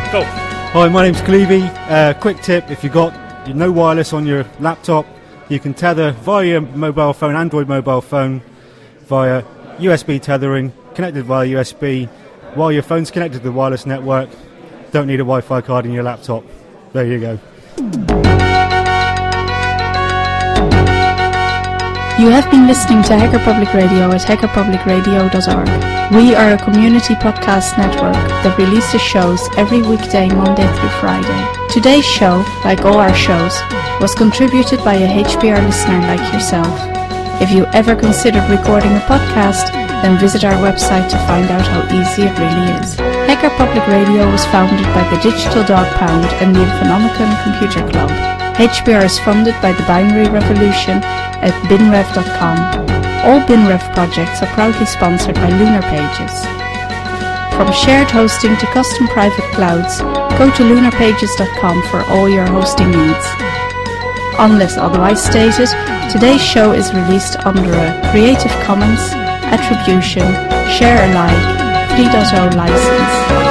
Go. Hi, my name's Clevey. Quick tip, if you've got no wireless on your laptop, you can tether via your mobile phone, Android mobile phone, via USB tethering, connected via USB, while your phone's connected to the wireless network. Don't need a Wi-Fi card in your laptop. There you go. You have been listening to Hacker Public Radio at hackerpublicradio.org. We are a community podcast network that releases shows every weekday, Monday through Friday. Today's show, like all our shows, was contributed by a HPR listener like yourself. If you ever considered recording a podcast, then visit our website to find out how easy it really is. Hacker Public Radio was founded by the Digital Dog Pound and the Infonomicon Computer Club. HPR is funded by the Binary Revolution at binrev.com. All BinRev projects are proudly sponsored by Lunar Pages. From shared hosting to custom private clouds, go to lunarpages.com for all your hosting needs. Unless otherwise stated, today's show is released under a Creative Commons Attribution Share Alike 3.0 license.